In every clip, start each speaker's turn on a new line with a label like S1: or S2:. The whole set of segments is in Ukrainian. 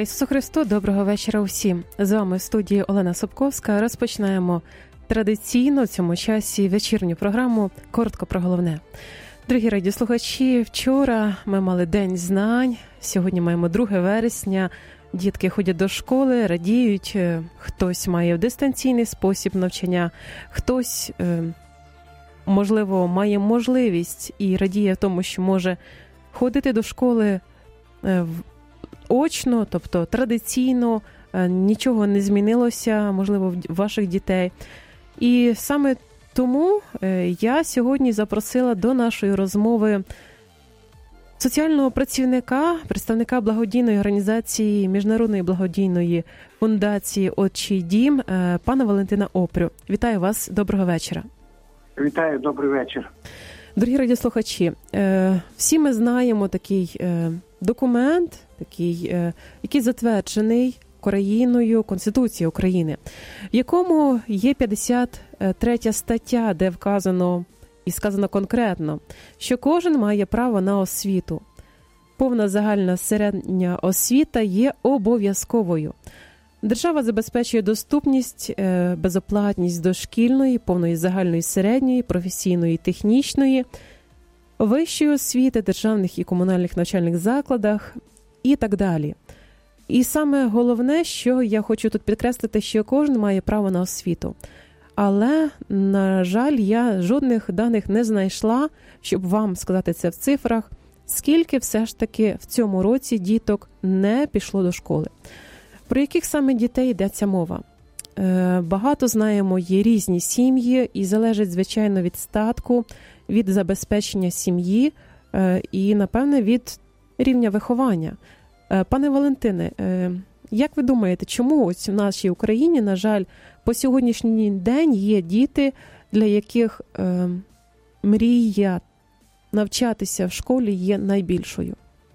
S1: Ісусу Христу, доброго вечора усім. З вами в студії Олена Собковська. Розпочинаємо традиційно в цьому часі вечірню програму «Коротко про головне». Дорогі радіослухачі, вчора ми мали День знань, сьогодні маємо 2 вересня. Дітки ходять до школи, радіють, хтось має дистанційний спосіб навчання, хтось, можливо, має можливість і радіє в тому, що може ходити до школи очно, тобто традиційно, нічого не змінилося, можливо, в ваших дітей. І саме тому я сьогодні запросила до нашої розмови соціального працівника, представника благодійної організації, Міжнародної благодійної фундації «Отчий дім», пана Валентина Опрю. Вітаю вас, доброго вечора.
S2: Вітаю, добрий вечір.
S1: Дорогі радіослухачі, всі ми знаємо такий документ, який затверджений Україною, Конституцією України, в якому є 53 стаття, де вказано і сказано конкретно, що кожен має право на освіту. Повна загальна середня освіта є обов'язковою. Держава забезпечує доступність, безоплатність дошкільної, повної загальної середньої, професійної, технічної, вищої освіти, державних і комунальних навчальних закладах і так далі. І саме головне, що я хочу тут підкреслити, що кожен має право на освіту. Але, на жаль, я жодних даних не знайшла, щоб вам сказати це в цифрах, скільки все ж таки в цьому році діток не пішло до школи. Про яких саме дітей йдеться мова? Багато знаємо, є різні сім'ї і залежить, звичайно, від статку, від забезпечення сім'ї і, напевне, від рівня виховання. Пане Валентине, як ви думаєте, чому ось в нашій Україні, на жаль, по сьогоднішній день є діти, для яких мрія навчатися в школі є найбільшою?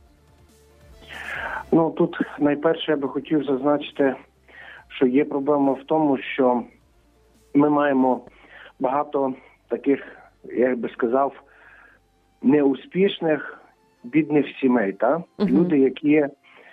S2: Ну, тут найперше я би хотів зазначити, що є проблема в тому, що ми маємо багато таких, як би сказав, неуспішних, бідних сімей, та? Люди, які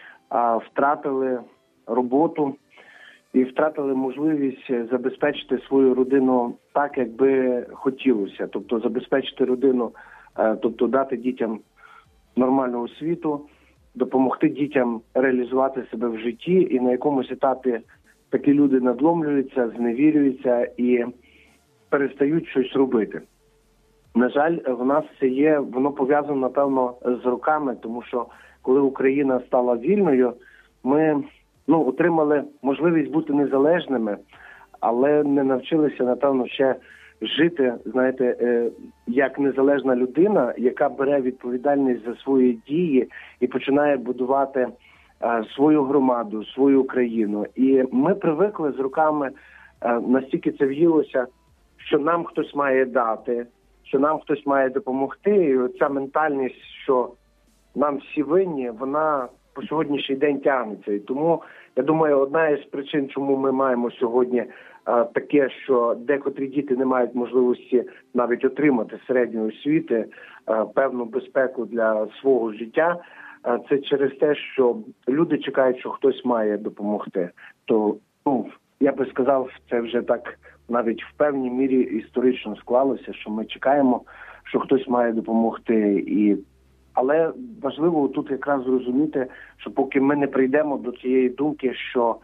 S2: втратили роботу і втратили можливість забезпечити свою родину так, як би хотілося. Тобто забезпечити родину, тобто дати дітям нормальну освіту, допомогти дітям реалізувати себе в житті, і на якомусь етапі такі люди надломлюються, зневірюються і перестають щось робити. На жаль, в нас це є, воно пов'язано, напевно, з роками, тому що коли Україна стала вільною, ми отримали можливість бути незалежними, але не навчилися, напевно, ще жити, знаєте, як незалежна людина, яка бере відповідальність за свої дії і починає будувати свою громаду, свою країну. І ми привикли з роками, настільки це в'їлося, що нам хтось має дати, що нам хтось має допомогти. І ця ментальність, що нам всі винні, вона по сьогоднішній день тягнеться. І тому, я думаю, одна із причин, чому ми маємо сьогодні таке, що декотрі діти не мають можливості навіть отримати середньої освіти, певну безпеку для свого життя, це через те, що люди чекають, що хтось має допомогти. То, я би сказав, це вже так навіть в певній мірі історично склалося, що ми чекаємо, що хтось має допомогти. Але важливо тут якраз зрозуміти, що поки ми не прийдемо до цієї думки, що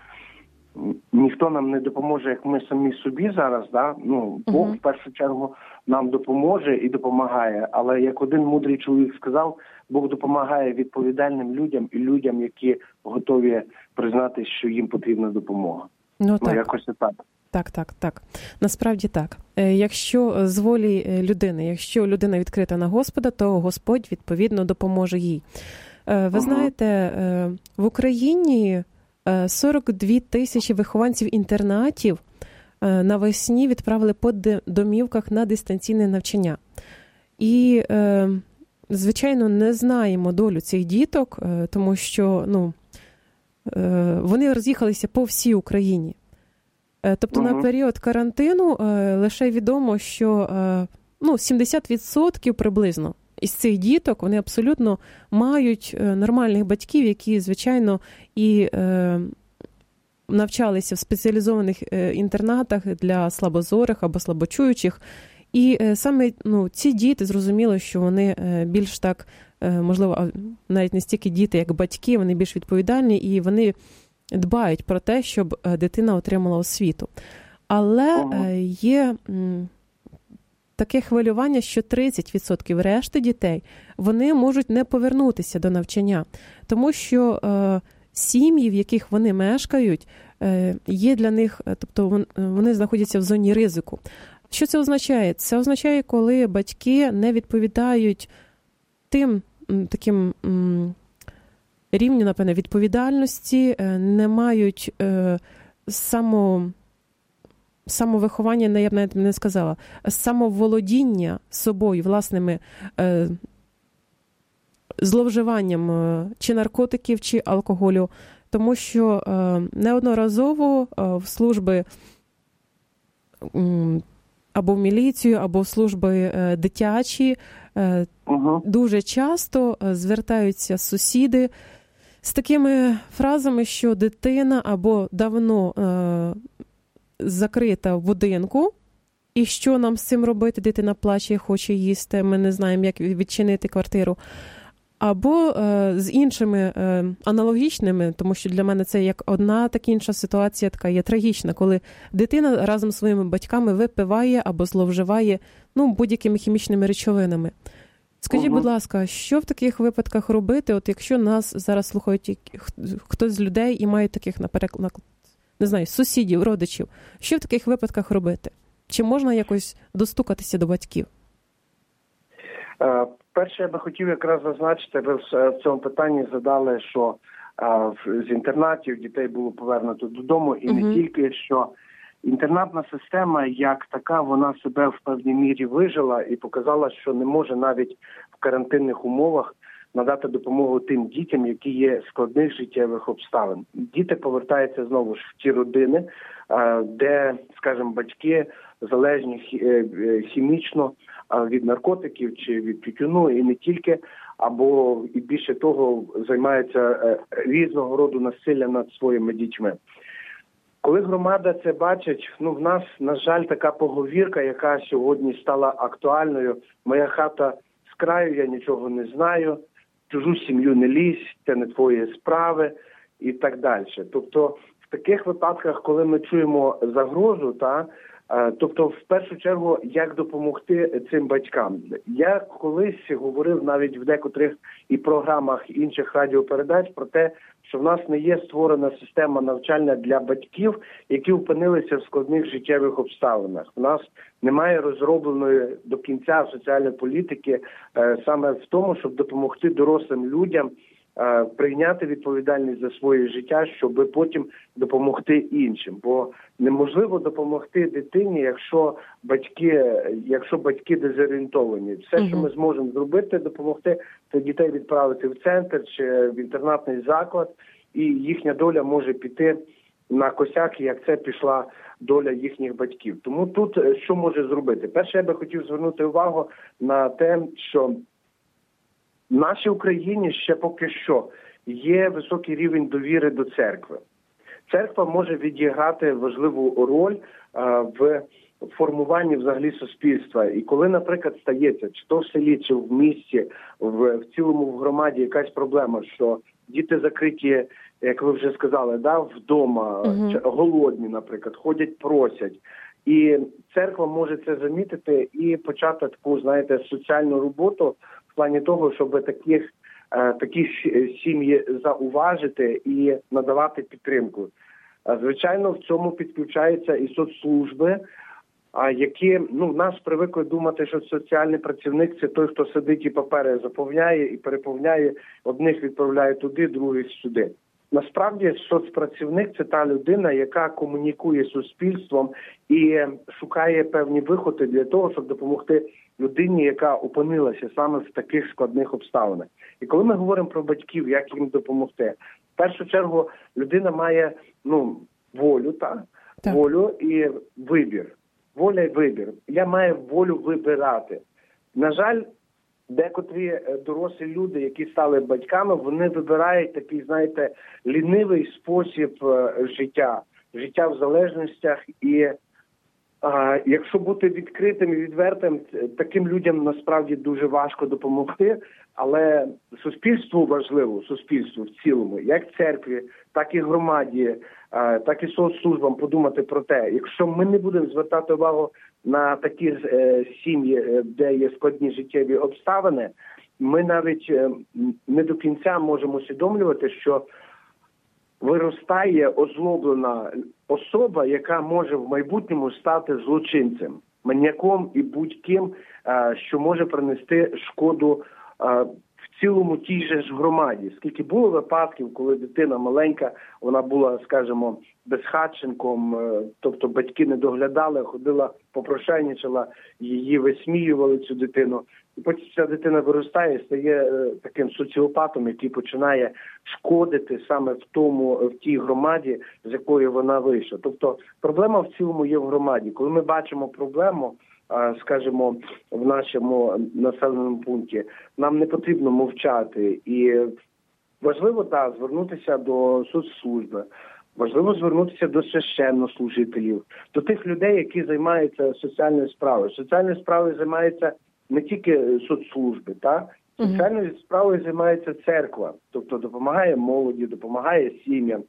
S2: ніхто нам не допоможе, як ми самі собі зараз, да? Бог в першу чергу нам допоможе і допомагає. Але як один мудрий чоловік сказав, Бог допомагає відповідальним людям і людям, які готові признати, що їм потрібна допомога.
S1: Так.
S2: Якось так.
S1: Так. Насправді так. Якщо з волі людини, якщо людина відкрита на Господа, то Господь, відповідно, допоможе їй. Ви знаєте, в Україні 42 тисячі вихованців інтернатів навесні відправили по домівках на дистанційне навчання. І, звичайно, не знаємо долю цих діток, тому що вони роз'їхалися по всій Україні. Тобто на період карантину лише відомо, що 70% приблизно із цих діток, вони абсолютно мають нормальних батьків, які, звичайно, і навчалися в спеціалізованих інтернатах для слабозорих або слабочуючих. І саме ці діти, зрозуміло, що вони більш так, можливо, навіть не стільки діти, як батьки, вони більш відповідальні, і вони дбають про те, щоб дитина отримала освіту. Але є таке хвилювання, що 30% решти дітей, вони можуть не повернутися до навчання, тому що сім'ї, в яких вони мешкають, є для них, тобто вони знаходяться в зоні ризику. Що це означає? Це означає, коли батьки не відповідають тим таким рівню, напевно, відповідальності, не мають самовиховання, я б навіть не сказала, самоволодіння собою, власними зловживанням чи наркотиків, чи алкоголю, тому що неодноразово в служби або в міліцію, або в служби дитячі дуже часто звертаються сусіди з такими фразами, що дитина або давно закрита в будинку, і що нам з цим робити? Дитина плаче, хоче їсти, ми не знаємо, як відчинити квартиру. Або з іншими аналогічними, тому що для мене це як одна, так інша ситуація така є трагічна, коли дитина разом з своїми батьками випиває або зловживає будь-якими хімічними речовинами. Скажіть, будь ласка, що в таких випадках робити, от якщо нас зараз слухають хтось з людей і мають таких, наприклад, не знаю, сусідів, родичів, що в таких випадках робити? Чи можна якось достукатися до батьків?
S2: Перше, я би хотів якраз зазначити, ви в цьому питанні задали, що з інтернатів дітей було повернуто додому, і не тільки, що інтернатна система як така, вона себе в певній мірі вижила і показала, що не може навіть в карантинних умовах надати допомогу тим дітям, які є складних життєвих обставин. Діти повертаються знову ж в ті родини, де, скажімо, батьки залежні хімічно від наркотиків чи від тютюну, і не тільки, або і більше того займаються різного роду насиллям над своїми дітьми. Коли громада це бачить, в нас, на жаль, така поговірка, яка сьогодні стала актуальною: моя хата з краю, я нічого не знаю, чужу сім'ю не лізь, це не твої справи і так далі. Тобто в таких випадках, коли ми чуємо загрозу, тобто в першу чергу, як допомогти цим батькам. Я колись говорив навіть в декотрих і програмах інших радіопередач про те, що в нас не є створена система навчання для батьків, які опинилися в складних життєвих обставинах. У нас немає розробленої до кінця соціальної політики саме в тому, щоб допомогти дорослим людям прийняти відповідальність за своє життя, щоб потім допомогти іншим. Бо неможливо допомогти дитині, якщо батьки дезорієнтовані. Все, що ми зможемо зробити, допомогти, це дітей відправити в центр чи в інтернатний заклад, і їхня доля може піти на косяк, як це пішла доля їхніх батьків. Тому тут що може зробити? Перше, я би хотів звернути увагу на те, що в нашій Україні ще поки що є високий рівень довіри до церкви. Церква може відіграти важливу роль в формуванні взагалі суспільства. І коли, наприклад, стається, чи то в селі, чи в місті, в цілому в громаді якась проблема, що діти закриті, як ви вже сказали, вдома, голодні, наприклад, ходять, просять. І церква може це замітити і почати таку, соціальну роботу в плані того, щоб такі сім'ї зауважити і надавати підтримку. Звичайно, в цьому підключаються і соцслужби, які, в нас привикли думати, що соціальний працівник – це той, хто сидить і папери заповняє і переповняє, одних відправляє туди, других сюди. Насправді, соцпрацівник – це та людина, яка комунікує з суспільством і шукає певні виходи для того, щоб допомогти людині, яка опинилася саме в таких складних обставинах. І коли ми говоримо про батьків, як їм допомогти, в першу чергу людина має волю, волю і вибір. Воля і вибір. Я маю волю вибирати. На жаль, декотрі дорослі люди, які стали батьками, вони вибирають такий, знаєте, лінивий спосіб життя в залежностях. І якщо бути відкритим і відвертим, таким людям насправді дуже важко допомогти, але суспільству важливо, суспільству в цілому, як церкві, так і громаді, так і соцслужбам подумати про те, якщо ми не будемо звертати увагу на такі сім'ї, де є складні життєві обставини, ми навіть не до кінця можемо усвідомлювати, що виростає озлоблена особа, яка може в майбутньому стати злочинцем, маніяком і будь-ким, що може принести шкоду в цілому тій же ж громаді. Скільки було випадків, коли дитина маленька, вона була, скажімо, безхатченком, тобто батьки не доглядали, ходила, попрошайничала, її висміювали, цю дитину. І потім ця дитина виростає, стає таким соціопатом, який починає шкодити саме в тій громаді, з якої вона вийшла. Тобто проблема в цілому є в громаді. Коли ми бачимо проблему, скажімо, в нашому населеному пункті, нам не потрібно мовчати. І важливо, звернутися до соцслужби, важливо звернутися до священнослужителів, до тих людей, які займаються соціальною справою. Соціальною справою займаються не тільки соцслужби, соціальною справою займається церква, тобто допомагає молоді, допомагає сім'ям.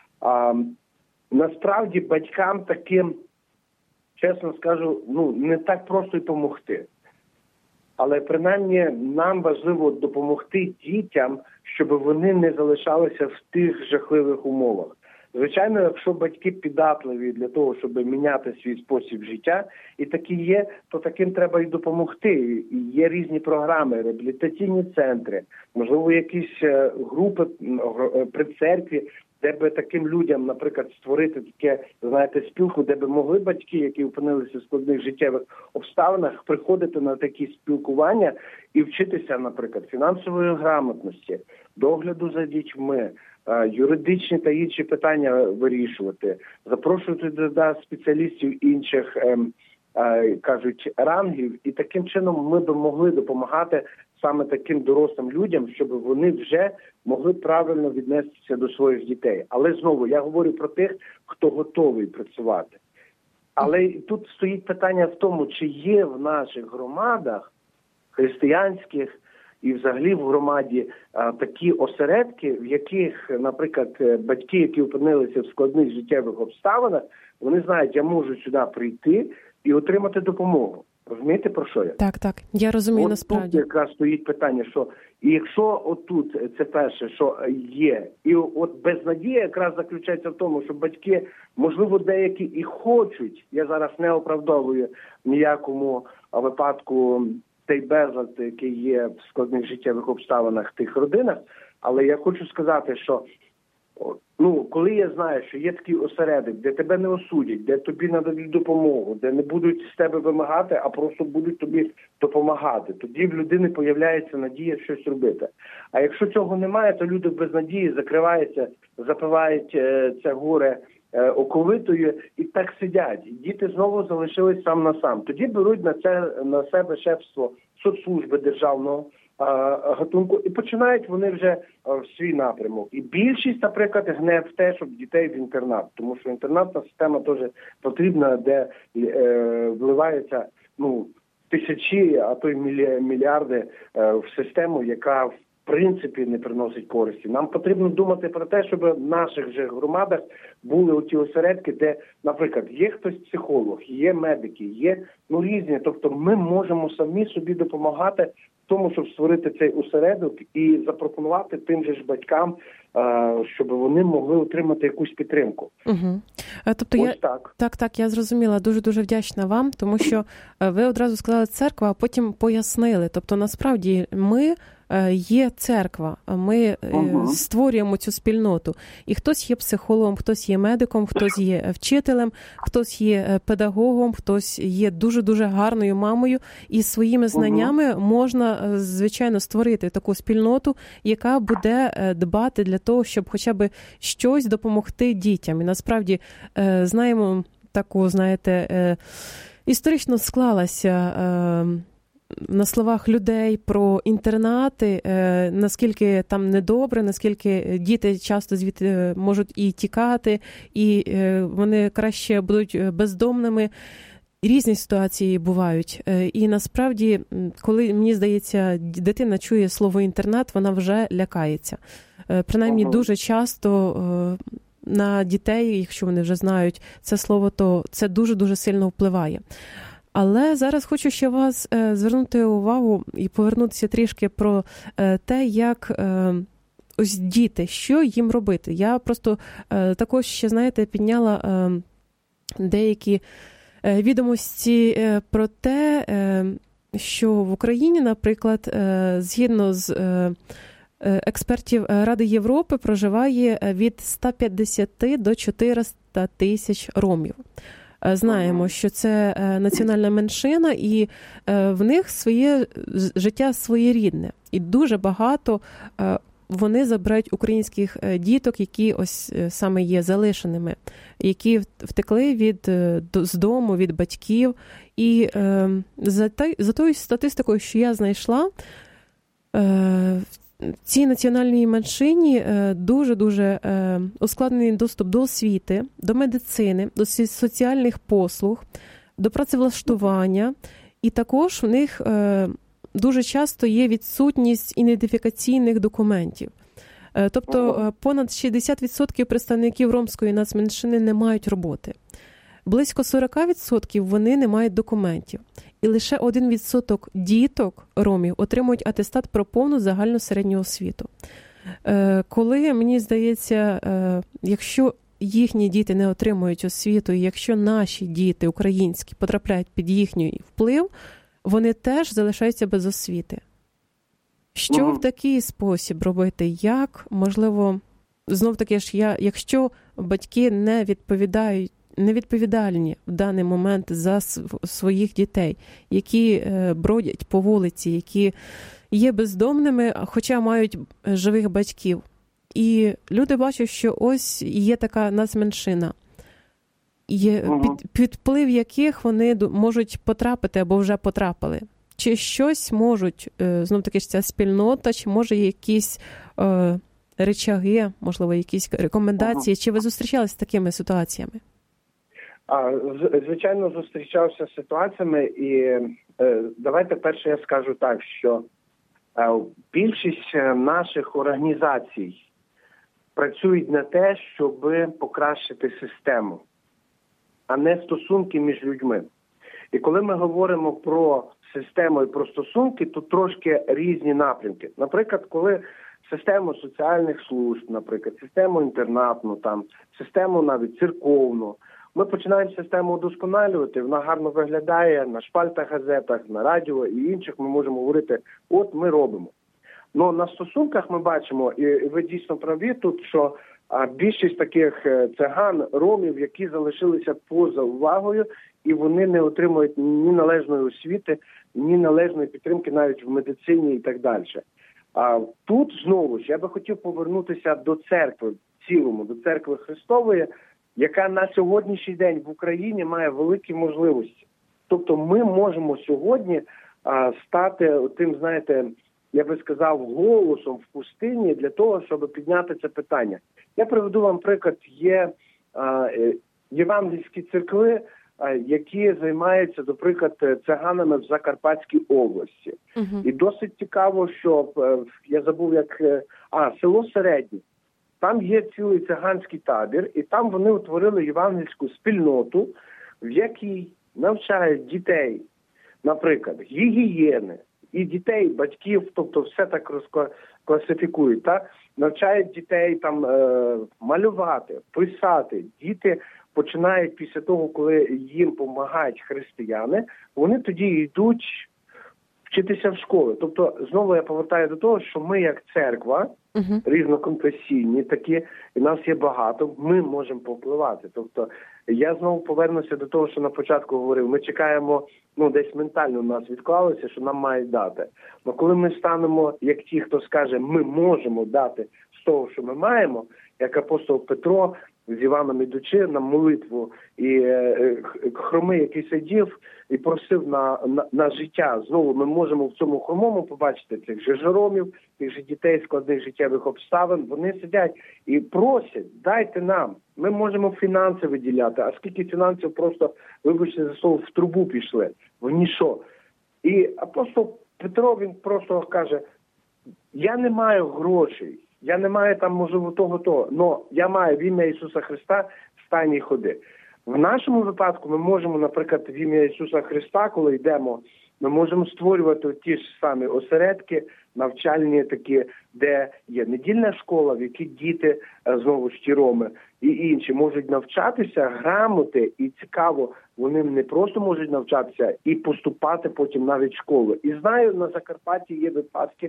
S2: Насправді батькам таким, чесно скажу, не так просто й допомогти. Але принаймні нам важливо допомогти дітям, щоб вони не залишалися в тих жахливих умовах. Звичайно, якщо батьки піддатливі для того, щоб міняти свій спосіб життя, і такі є, то таким треба і допомогти. І є різні програми, реабілітаційні центри, можливо, якісь групи при церкві, де би таким людям, наприклад, створити таке, спілку, де би могли батьки, які опинилися в складних життєвих обставинах, приходити на такі спілкування і вчитися, наприклад, фінансової грамотності, догляду за дітьми, юридичні та інші питання вирішувати, запрошувати до спеціалістів інших, рангів, і таким чином ми б могли допомагати саме таким дорослим людям, щоб вони вже могли правильно віднестися до своїх дітей. Але знову, я говорю про тих, хто готовий працювати. Але тут стоїть питання в тому, чи є в наших громадах християнських і взагалі в громаді такі осередки, в яких, наприклад, батьки, які опинилися в складних життєвих обставинах, вони знають, я можу сюди прийти і отримати допомогу. Розумієте, про що я?
S1: Так, я розумію, насправді.
S2: Тут якраз стоїть питання, що і якщо отут, це перше, що є, і от безнадія якраз заключається в тому, що батьки, можливо, деякі і хочуть, я зараз не оправдовую в ніякому випадку той безлад, який є в складних життєвих обставинах в тих родинах, але я хочу сказати, що коли я знаю, що є такий осередок, де тебе не осудять, де тобі нададуть допомогу, де не будуть з тебе вимагати, а просто будуть тобі допомагати, тоді в людини появляється надія щось робити. А якщо цього немає, то люди без надії закриваються, запивають це горе оковитою і так сидять. Діти знову залишились сам на сам. Тоді беруть на себе шефство соцслужби державного гатунку і починають вони вже в свій напрямок. І більшість, наприклад, гне в те, щоб дітей в інтернат, тому що інтернатна система теж потрібна, де вливаються тисячі, а то й мільярди в систему, яка в принципі не приносить користі. Нам потрібно думати про те, щоб в наших же громадах були оті осередки, де, наприклад, є хтось психолог, є медики, є різні. Тобто ми можемо самі собі допомагати в тому, щоб створити цей осередок і запропонувати тим же ж батькам, щоб вони могли отримати якусь підтримку.
S1: Угу. Тобто я зрозуміла, дуже-дуже вдячна вам, тому що ви одразу сказали церква, а потім пояснили. Тобто насправді ми є церква, ми створюємо цю спільноту. І хтось є психологом, хтось є медиком, хтось є вчителем, хтось є педагогом, хтось є дуже-дуже гарною мамою. І своїми знаннями можна, звичайно, створити таку спільноту, яка буде дбати для того, щоб хоча б щось допомогти дітям. І насправді знаємо таку, історично склалася на словах людей про інтернати, наскільки там недобре, наскільки діти часто звідти можуть і тікати, і вони краще будуть бездомними. Різні ситуації бувають. І насправді, коли, мені здається, дитина чує слово «інтернат», вона вже лякається. Принаймні, дуже часто на дітей, якщо вони вже знають це слово, то це дуже-дуже сильно впливає. Але зараз хочу ще вас звернути увагу і повернутися трішки про те, як ось діти, що їм робити. Я просто також ще, знаєте, підняла деякі відомості про те, що в Україні, наприклад, згідно з експертів Ради Європи, проживає від 150 до 400 тисяч ромів. Знаємо, що це національна меншина, і в них своє життя своєрідне. І дуже багато вони забирають українських діток, які ось саме є залишеними, які втекли з дому, від батьків. І за тою статистикою, що я знайшла, в цій національній меншині дуже-дуже ускладнений доступ до освіти, до медицини, до соціальних послуг, до працевлаштування. І також в них дуже часто є відсутність ідентифікаційних документів. Тобто понад 60% представників ромської нацменшини не мають роботи. Близько 40% вони не мають документів. І лише 1% діток ромів отримують атестат про повну загальну середню освіту. Коли, мені здається, якщо їхні діти не отримують освіту, і якщо наші діти українські потрапляють під їхній вплив, вони теж залишаються без освіти. Що в такий спосіб робити? Як, можливо, знов-таки ж якщо батьки не відповідальні в даний момент за своїх дітей, які бродять по вулиці, які є бездомними, хоча мають живих батьків. І люди бачать, що ось є така нацменшина, під вплив яких вони можуть потрапити або вже потрапили. Чи щось можуть, знов-таки ж ця спільнота, чи може якісь речаги, можливо, якісь рекомендації, чи ви зустрічалися з такими ситуаціями?
S2: Звичайно, зустрічався з ситуаціями, і давайте перше я скажу так, що більшість наших організацій працюють на те, щоб покращити систему, а не стосунки між людьми. І коли ми говоримо про систему і про стосунки, то трошки різні напрямки. Наприклад, коли систему соціальних служб, наприклад, систему інтернатну, систему навіть церковну, ми починаємо систему удосконалювати, вона гарно виглядає на шпальтах газетах, на радіо і інших ми можемо говорити, от ми робимо. Но на стосунках ми бачимо, і ви дійсно праві тут, що більшість таких циган, ромів, які залишилися поза увагою, і вони не отримують ні належної освіти, ні належної підтримки навіть в медицині і так далі. А тут, знову ж, я би хотів повернутися до церкви в цілому, до церкви Христової, яка на сьогоднішній день в Україні має великі можливості. Тобто ми можемо сьогодні стати тим, знаєте, я би сказав, голосом в пустині для того, щоб підняти це питання. Я приведу вам приклад. Є євангельські церкви, які займаються, наприклад, циганами в Закарпатській області. І досить цікаво, що, я забув, село Середнє. Там є цілий циганський табір, і там вони утворили євангельську спільноту, в якій навчають дітей, наприклад, гігієни, і дітей, батьків, тобто все так розкласифікують, так? Навчають дітей малювати, писати. Діти починають після того, коли їм допомагають християни, вони тоді йдуть вчитися в школи. Тобто, знову я повертаю до того, що ми як церква, різноконфесійні такі, і нас є багато, ми можемо повпливати. Тобто, я знову повернуся до того, що на початку говорив, ми чекаємо, десь ментально у нас відклалося, що нам мають дати. Але коли ми станемо, як ті, хто скаже, ми можемо дати з того, що ми маємо, як апостол Петро, з Іваном ідучи на молитву, і хромий, який сидів і просив на життя. Знову ми можемо в цьому хромому побачити цих же Жеромів, тих же дітей складних життєвих обставин. Вони сидять і просять, дайте нам. Ми можемо фінанси виділяти, а скільки фінансів просто, вибачте за слово, в трубу пішли, в ніщо. І апостол Петро, він просто каже, я не маю грошей, я не маю там, можливо, того, але я маю в ім'я Ісуса Христа, встань і ходи. В нашому випадку ми можемо, наприклад, в ім'я Ісуса Христа, коли йдемо, ми можемо створювати ті ж самі осередки, навчальні такі, де є недільна школа, в якій діти, знову ж ті роми і інші, можуть навчатися грамоти, і цікаво, вони не просто можуть навчатися і поступати потім навіть в школу. І знаю, на Закарпатті є випадки,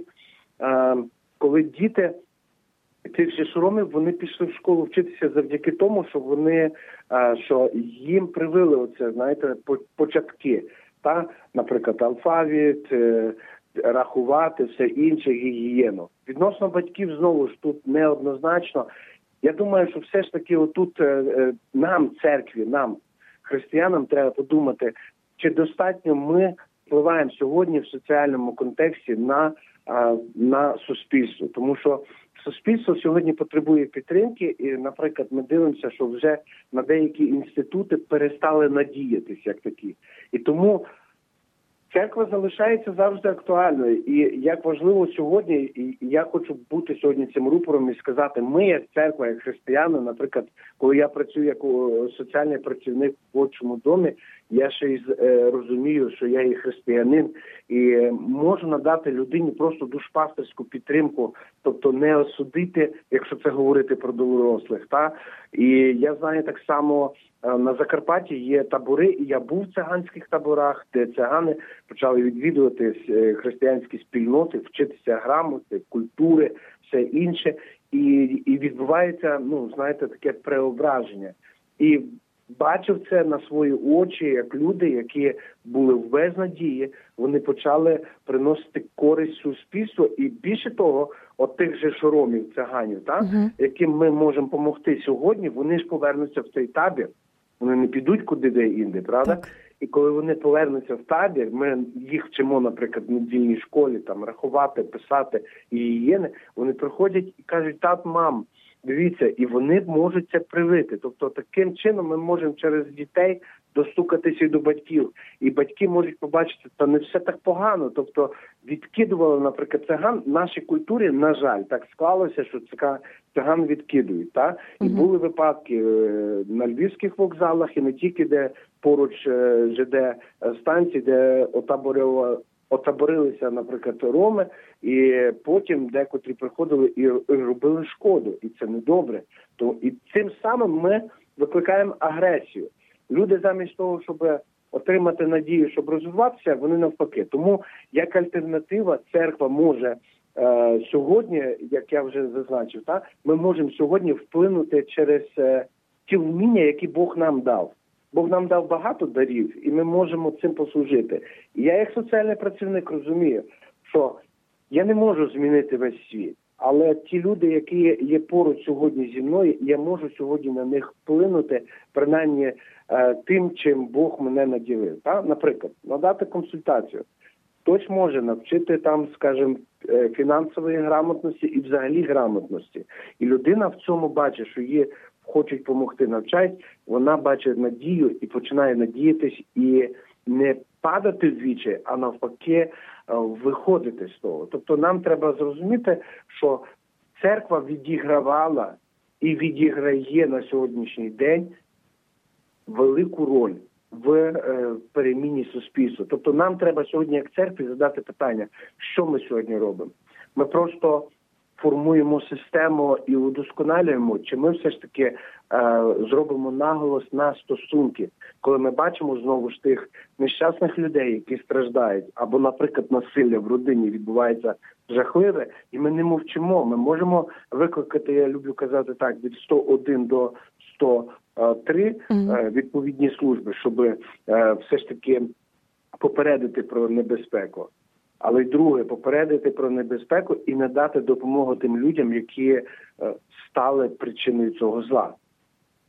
S2: коли діти цих же ромів, вони пішли в школу вчитися завдяки тому, що вони, що їм привили оце, знаєте, початки. Та, наприклад, алфавіт, рахувати, все інше, гігієну. Відносно батьків, знову ж, тут неоднозначно. Я думаю, що все ж таки отут нам, церкві, нам, християнам, треба подумати, чи достатньо ми впливаємо сьогодні в соціальному контексті на суспільство. Тому що суспільство сьогодні потребує підтримки, і, наприклад, ми дивимося, що вже на деякі інститути перестали надіятись як такі. І тому церква залишається завжди актуальною. І як важливо сьогодні, і я хочу бути сьогодні цим рупором і сказати, ми як церква, як християни, наприклад, коли я працюю як соціальний працівник в отчому домі, я ще й розумію, що я є християнин і можу надати людині просто душпастерську підтримку, тобто не осудити, якщо це говорити про дорослих. Та? І я знаю так само, на Закарпатті є табори, і я був в циганських таборах, де цигани почали відвідувати християнські спільноти, вчитися грамоти, культури, все інше. І відбувається, знаєте, таке преображення. І бачив це на свої очі, як люди, які були в безнадії, вони почали приносити користь суспільству. І більше того, от тих же ромів, циганів, яким ми можемо допомогти сьогодні, вони ж повернуться в цей табір. Вони не підуть куди-інде, правда? Так. І коли вони повернуться в табір, ми їх вчимо, наприклад, в недільній школі, там, рахувати, писати гігієни, вони приходять і кажуть, тат, мам, дивіться, і вони можуть це привити. Тобто таким чином ми можемо через дітей достукатися і до батьків. І батьки можуть побачити, що не все так погано. Тобто відкидували, наприклад, циган в нашій культурі, на жаль, так склалося, що циган відкидують. Та? І були випадки на львівських вокзалах, і не тільки, де поруч ЖД-станції, де отаборилися, наприклад, роми, і потім декотрі приходили і робили шкоду. І це недобре. І цим самим ми викликаємо агресію. Люди замість того, щоб отримати надію, щоб розвиватися, вони навпаки. Тому як альтернатива церква може сьогодні, як я вже зазначив, ми можемо сьогодні вплинути через ті вміння, які Бог нам дав. Бог нам дав багато дарів, і ми можемо цим послужити. І я як соціальний працівник розумію, що я не можу змінити весь світ. Але ті люди, які є поруч сьогодні зі мною, я можу сьогодні на них вплинути, принаймні тим, чим Бог мене наділив. Наприклад, надати консультацію. Хтось може навчити там, скажімо, фінансової грамотності і взагалі грамотності. І людина в цьому бачить, що їй хочуть допомогти навчати, вона бачить надію і починає надіятись і не падати в вічі, а навпаки виходити з того. Тобто нам треба зрозуміти, що церква відігравала і відіграє на сьогоднішній день велику роль в переміні суспільства. Тобто нам треба сьогодні як церкві задати питання, що ми сьогодні робимо. Ми просто формуємо систему і удосконалюємо, чи ми все ж таки зробимо наголос на стосунки, коли ми бачимо знову ж тих нещасних людей, які страждають, або, наприклад, насилля в родині відбувається жахливе, і ми не мовчимо. Ми можемо викликати, я люблю казати так, від 101 до 103 відповідні служби, щоб все ж таки попередити про небезпеку. Але й друге, попередити про небезпеку і надати допомогу тим людям, які стали причиною цього зла.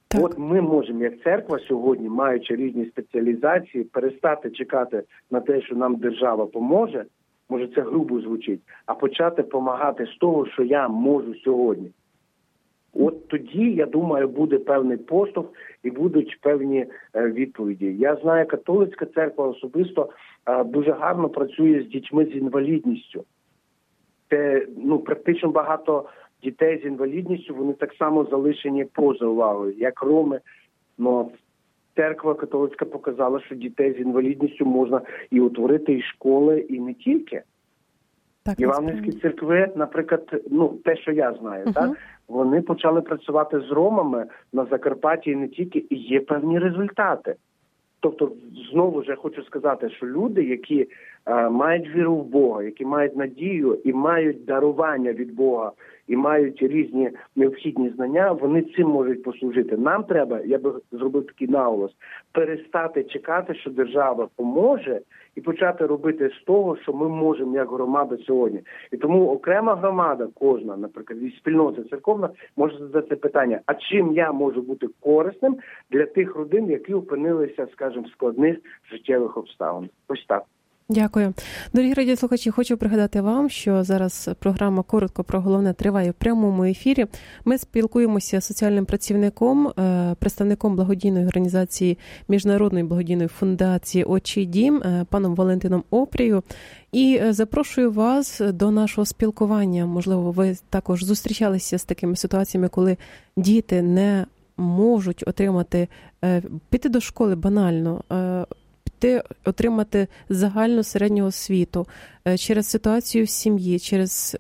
S1: Так.
S2: От ми можемо, як церква сьогодні, маючи різні спеціалізації, перестати чекати на те, що нам держава поможе, може це грубо звучить, а почати допомагати з того, що я можу сьогодні. От тоді, я думаю, буде певний поштовх і будуть певні відповіді. Я знаю, католицька церква особисто дуже гарно працює з дітьми з інвалідністю. Це, практично багато дітей з інвалідністю, вони так само залишені поза увагою, як роми. Но церква католицька показала, що дітей з інвалідністю можна і утворити, і школи, і не тільки.
S1: Так,
S2: Івангельські церкви, наприклад, те, що я знаю, так, вони почали працювати з ромами на Закарпатті і не тільки, і є певні результати. Тобто, знову ж я хочу сказати, що люди, які мають віру в Бога, які мають надію і мають дарування від Бога, і мають різні необхідні знання, вони цим можуть послужити. Нам треба, я би зробив такий наголос, перестати чекати, що держава поможе, і почати робити з того, що ми можемо як громада сьогодні. І тому окрема громада, кожна, наприклад, і спільнота церковна, може задати питання, а чим я можу бути корисним для тих родин, які опинилися, скажімо, в складних життєвих обставин. Ось так.
S1: Дякую. Дорогі радіослухачі, хочу пригадати вам, що зараз програма «Коротко про головне» триває в прямому ефірі. Ми спілкуємося з соціальним працівником, представником благодійної організації Міжнародної благодійної фундації «Отчий дім» паном Валентином Опрією. І запрошую вас до нашого спілкування. Можливо, ви також зустрічалися з такими ситуаціями, коли діти не можуть піти до школи банально, отримати загальну середню освіту через ситуацію в сім'ї, через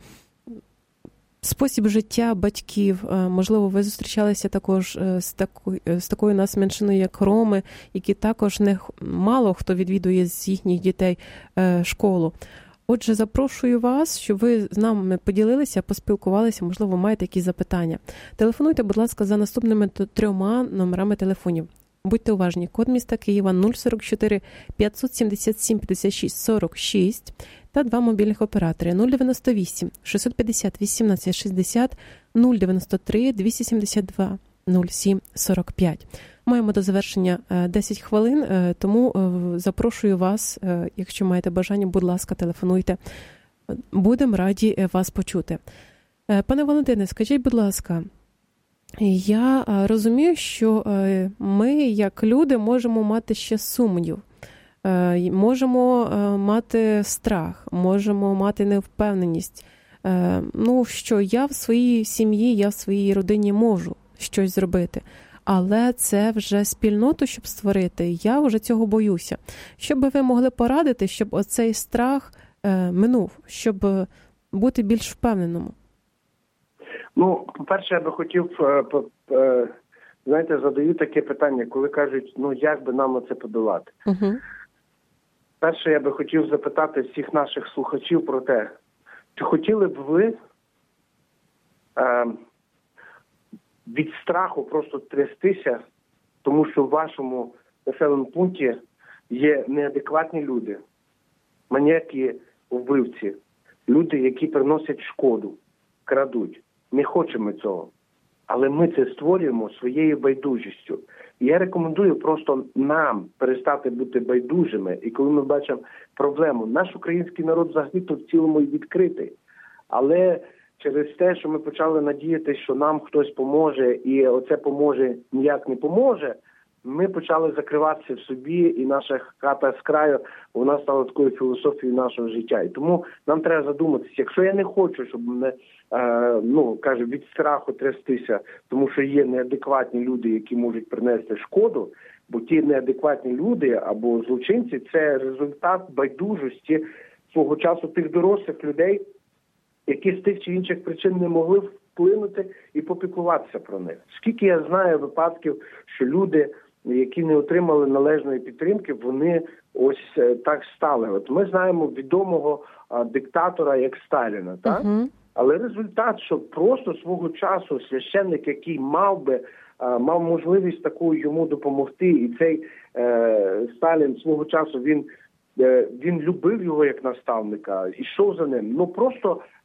S1: спосіб життя батьків. Можливо, ви зустрічалися також з такою нацменшиною, як роми, які також мало хто відвідує з їхніх дітей школу. Отже, запрошую вас, щоб ви з нами поділилися, поспілкувалися, можливо, маєте якісь запитання. Телефонуйте, будь ласка, за наступними 3 номерами телефонів. Будьте уважні, код міста Києва 044 577 56 46 та 2 мобільних оператори 098 650 18 60 093 272 07 45. Маємо до завершення 10 хвилин, тому запрошую вас, якщо маєте бажання, будь ласка, телефонуйте. Будемо раді вас почути. Пане Валентине, скажіть, будь ласка, я розумію, що ми, як люди, можемо мати ще сумнів, можемо мати страх, можемо мати невпевненість, що я в своїй сім'ї, я в своїй родині можу щось зробити. Але це вже спільноту, щоб створити, я вже цього боюся. Що би ви могли порадити, щоб оцей страх минув, щоб бути більш впевненим?
S2: По-перше, я би хотів, задаю таке питання, коли кажуть, як би нам це подолати. Перше, я би хотів запитати всіх наших слухачів про те, чи хотіли б ви від страху просто трястися, тому що в вашому населеному пункті є неадекватні люди, маніяки, вбивці, люди, які приносять шкоду, крадуть. Не хочемо цього. Але ми це створюємо своєю байдужістю. І я рекомендую просто нам перестати бути байдужими. І коли ми бачимо проблему, наш український народ взагалі тут в цілому і відкритий. Але через те, що ми почали надіятися, що нам хтось поможе, і оце поможе, ніяк не поможе, ми почали закриватися в собі, і наша хата з краю, вона стала такою філософією нашого життя. І тому нам треба задуматися, якщо я не хочу, щоб мене, від страху трястися, тому що є неадекватні люди, які можуть принести шкоду, бо ті неадекватні люди або злочинці – це результат байдужості свого часу тих дорослих людей, які з тих чи інших причин не могли вплинути і попіклуватися про них. Скільки я знаю випадків, що люди, які не отримали належної підтримки, вони ось так стали. От ми знаємо відомого диктатора, як Сталіна, так? Але результат, що просто свого часу священник, який мав можливість таку йому допомогти, і цей Сталін свого часу, він любив його як наставника, йшов за ним. Просто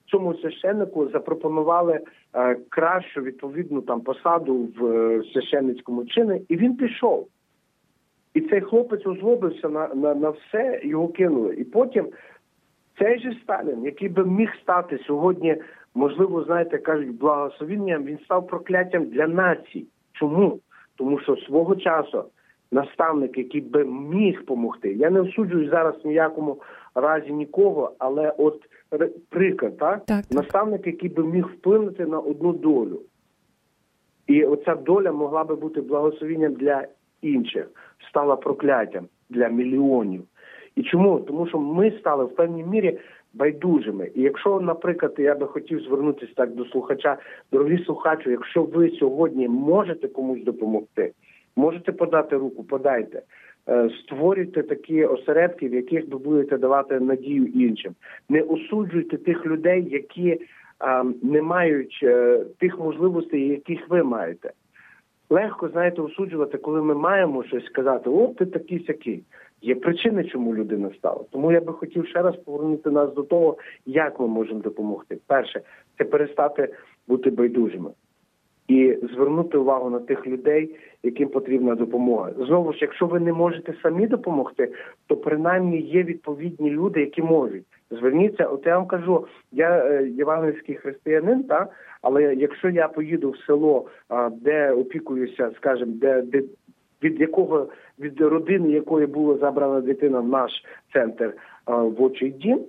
S2: цьому священнику запропонували кращу відповідну там посаду в священницькому чині, і він пішов. І цей хлопець озлобився на все, його кинули. І потім цей же Сталін, який би міг стати сьогодні, можливо, знаєте, кажуть, благословенням, він став прокляттям для нації. Чому? Тому що свого часу наставник, який би міг допомогти, я не осуджую зараз в ніякому разі нікого, але от приклад, так? Наставник, який би міг вплинути на одну долю. І оця доля могла би бути благословенням для інших, стала прокляттям для мільйонів. І чому? Тому що ми стали в певній мірі байдужими. І якщо, наприклад, я би хотів звернутися так до слухача, дорогі слухачі, якщо ви сьогодні можете комусь допомогти, можете подати руку, подайте. Створюйте такі осередки, в яких ви будете давати надію іншим. Не осуджуйте тих людей, які не мають тих можливостей, яких ви маєте. Легко, знаєте, осуджувати, коли ми маємо щось сказати, от ти такий-сякий. Є причини, чому людина стала. Тому я би хотів ще раз повернути нас до того, як ми можемо допомогти. Перше, це перестати бути байдужими. І звернути увагу на тих людей, яким потрібна допомога. Знову ж, якщо ви не можете самі допомогти, то принаймні є відповідні люди, які можуть. Зверніться, от я вам кажу, я євангельський християнин, так? Але якщо я поїду в село, де опікуюся, скажімо, від родини, якої була забрана дитина в наш центр в «Отчий дім»,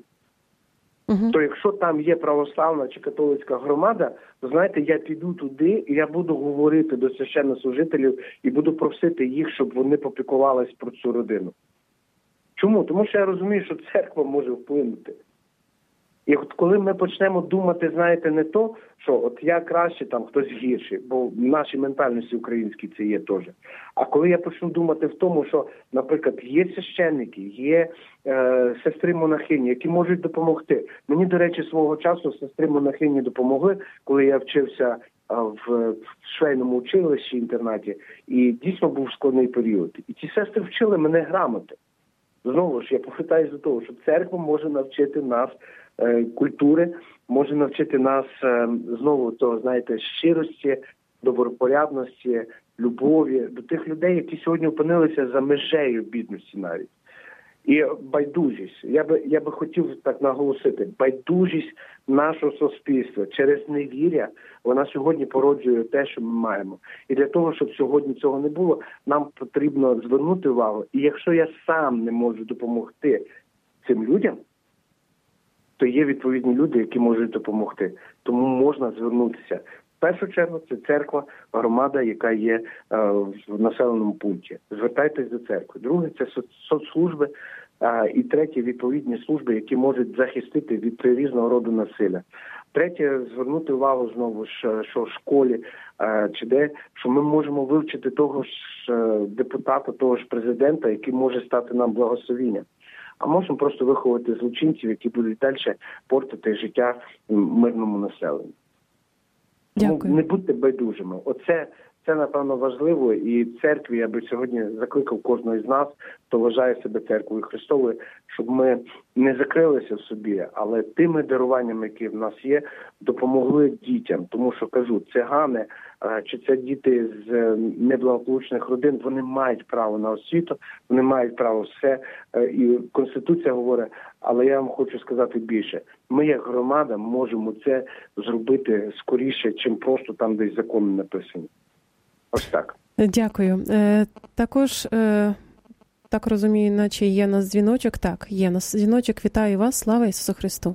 S2: то якщо там є православна чи католицька громада, то, знаєте, я піду туди і я буду говорити до священнослужителів і буду просити їх, щоб вони попіклувались про цю родину. Чому? Тому що я розумію, що церква може вплинути. І от коли ми почнемо думати, знаєте, не то, що от я краще, там хтось гірший, бо в нашій ментальності українській це є теж. А коли я почну думати в тому, що, наприклад, є священники, є сестри-монахині, які можуть допомогти. Мені, до речі, свого часу сестри-монахині допомогли, коли я вчився в швейному училищі, інтернаті, і дійсно був складний період. І ці сестри вчили мене грамоти. Знову ж, я повертаюся до того, що церква може навчити нас культури, може навчити нас знову того, знаєте, щирості, добропорядності, любові до тих людей, які сьогодні опинилися за межею бідності навіть. І байдужість, я би хотів так наголосити, байдужість нашого суспільства через невір'я, вона сьогодні породжує те, що ми маємо. І для того, щоб сьогодні цього не було, нам потрібно звернути увагу. І якщо я сам не можу допомогти цим людям, то є відповідні люди, які можуть допомогти. Тому можна звернутися. В першу чергу це церква, громада, яка є в населеному пункті. Звертайтесь до церкви. Друге – це соцслужби. І третє – відповідні служби, які можуть захистити від різного роду насилля. Третє – звернути увагу знову ж, що в школі чи де, що ми можемо вивчити того ж депутата, того ж президента, який може стати нам благословенням. А можемо просто виховати злочинців, які будуть далі портити життя мирному населенню.
S1: Дякую.
S2: Не будьте байдужими. Це, напевно, важливо. І церкві я би сьогодні закликав кожного із нас, хто вважає себе церквою Христовою, щоб ми не закрилися в собі, але тими даруваннями, які в нас є, допомогли дітям. Тому що, кажу, цигани, чи це діти з неблагополучних родин, вони мають право на освіту, вони мають право все. І Конституція говорить, але я вам хочу сказати більше. Ми, як громада, можемо це зробити скоріше, чим просто там десь закони написані. Ось так.
S1: Дякую. Також, так розумію, наче є нас дзвіночок. Так, є нас дзвіночок. Вітаю вас. Слава Ісусу Христу.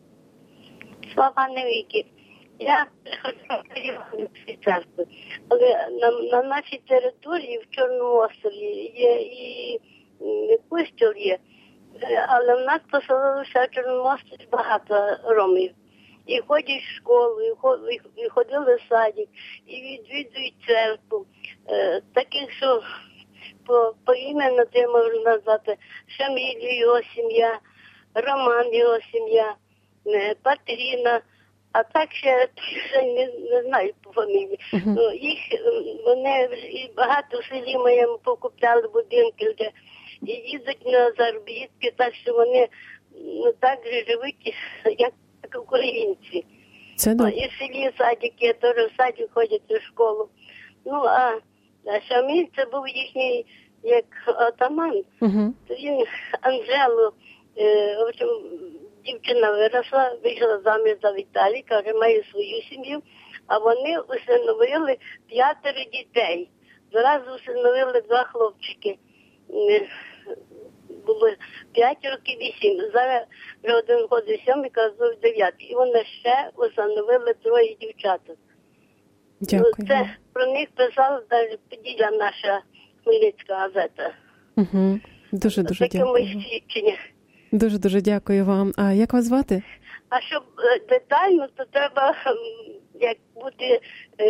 S3: Слава навіки. Я хочу церкви. Але на нашій території в Чорному острові є і костюл є. Але в нас поселилося в Чорному острові багато ромів. І ходять в школу, і ходили в садик, і відвідують церкву. Таких, що по іменно це можу назвати, Шаміль його сім'я, Роман його сім'я, Патріна, а так ще не знаю по фамілії. Ну, вони багато в селі моєму покупляли будинки вже, і їздять на заробітки, так що вони так же живуть, як як українці.
S1: Це добре.
S3: І в селі садики, теж в садик ходять у школу. Ну, а Шаміль, це був їхній, як атаман.
S1: Угу.
S3: То він Анжелу, в общем, дівчина виросла, вийшла заміж за Віталіка, вже має свою сім'ю, а вони усиновили 5 дітей. Зразу усиновили 2 хлопчики. Було 5 років і 7. Зараз вже один ходить 7, казав 9. І вони ще усиновили 3 дівчаток.
S1: Дякую.
S3: Ну, це про них писала навіть Поділля, наша Хмельницька газета.
S1: Угу. Дуже-дуже
S3: Таке моє
S1: дякую.
S3: свідчення.
S1: Дуже-дуже дякую вам. А як вас звати?
S3: А щоб детально, то треба як бути,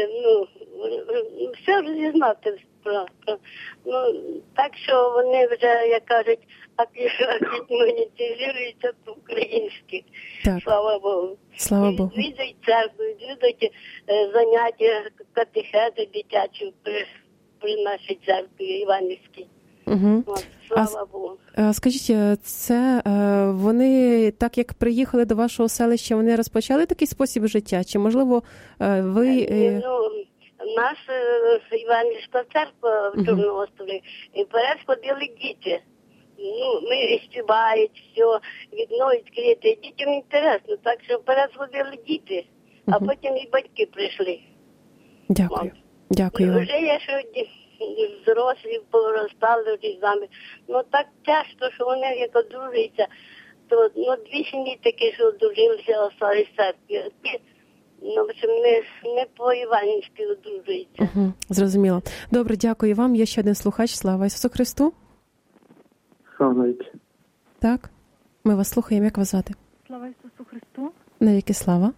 S3: все розізнати про. Ну, так що вони вже, як кажуть, монетизуються по-українськи.
S1: Так.
S3: Слава Богу.
S1: Слава Богу.
S3: Відвідують церкву, відвідують заняття катехези дитячі при нашій церкві Іванівській.
S1: Угу.
S3: Слава Богу.
S1: Скажіть, це вони, так як приїхали до вашого селища, вони розпочали такий спосіб життя? Чи, можливо, ви...
S3: Наш Іванівська церква в Чорноострові, і вперед ходили діти. Ну, ми співають, все, вікно відкрите. Дітям інтересно, так що вперед ходили діти, а потім і батьки прийшли.
S1: Дякую. Дякую вам.
S3: Вже є, що зрослі, повиростали вже з нами. Ну так тяжко, що вони як одружуються, то 2 сім'ї такі, що одружилися, остались церкві. Ну, в общем, не по-іванівськи одружуються.
S1: Угу, зрозуміло. Добре, дякую вам. Є ще один слухач. Слава Ісусу Христу.
S2: Слава.
S1: Так, ми вас слухаємо. Як вас звати?
S4: Слава Ісусу Христу.
S1: Навіки слава.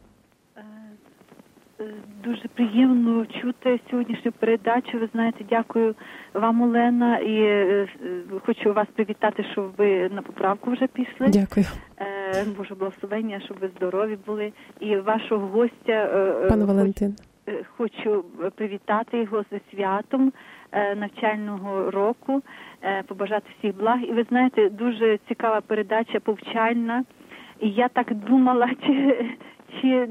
S4: Дуже приємно чути сьогоднішню передачу. Ви знаєте, дякую вам, Олена, і хочу вас привітати, що ви на поправку вже пішли.
S1: Дякую.
S4: Боже благословення, щоб ви здорові були. І вашого гостя,
S1: пане Валентин,
S4: хочу привітати його зі святом навчального року, побажати всіх благ. І ви знаєте, дуже цікава передача, повчальна. І я так думала, чи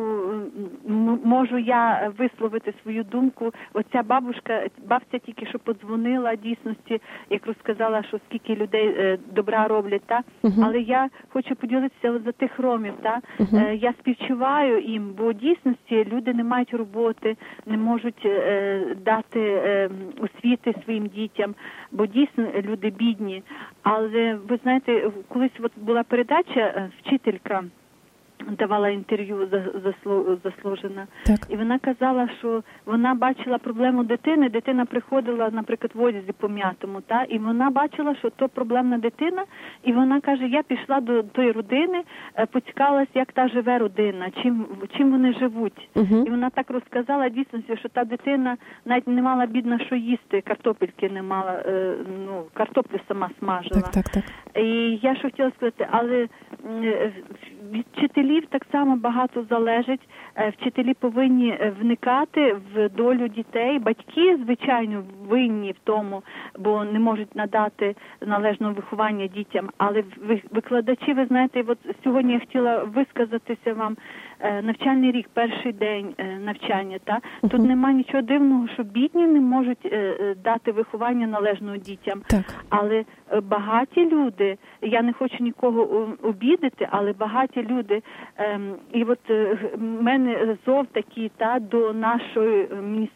S4: можу я висловити свою думку. Оця бабця тільки що подзвонила, дійсності, як розказала, що скільки людей добра роблять, та? Але я хочу поділитися за тих ромів, та? Я співчуваю їм, бо дійсності люди не мають роботи, не можуть дати освіти своїм дітям, бо дійсно люди бідні. Але ви знаєте, колись була передача, вчителька давала інтерв'ю заслужена.
S1: Так.
S4: І вона казала, що вона бачила проблему дитини. Дитина приходила, наприклад, в одязі пом'ятому, та? І вона бачила, що то проблемна дитина. І вона каже, я пішла до тої родини, поцікавилась, як та живе родина, чим вони живуть. І вона так розказала, дійсно, що та дитина навіть не мала, бідна, що їсти, картопельки не мала, картоплю сама смажила.
S1: Так.
S4: І я що хотіла сказати, але від вчителів так само багато залежить. Вчителі повинні вникати в долю дітей. Батьки, звичайно, винні в тому, бо не можуть надати належного виховання дітям. Але викладачі, ви знаєте, от сьогодні я хотіла висказатися вам, навчальний рік, перший день навчання, та? Тут нема нічого дивного, що бідні не можуть дати виховання належного дітям.
S1: Так.
S4: Але багаті люди, я не хочу нікого обідати, але багаті люди, і от в мене зов такий, та, до нашої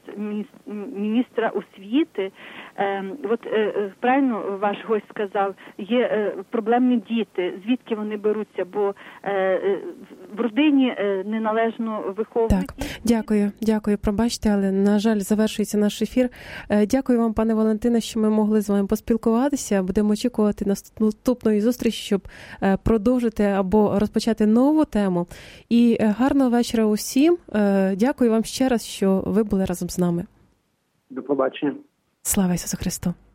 S4: міністра освіти, от правильно ваш гость сказав, є проблемні діти, звідки вони беруться, бо в родині неналежно виховують.
S1: Так, дякую, пробачте, але, на жаль, завершується наш ефір. Дякую вам, пане Валентине, що ми могли з вами поспілкуватися. Будемо очікувати наступної зустрічі, щоб продовжити або розпочати нову тему. І гарного вечора усім. Дякую вам ще раз, що ви були разом з нами.
S2: До побачення.
S1: Слава Ісусу Христу!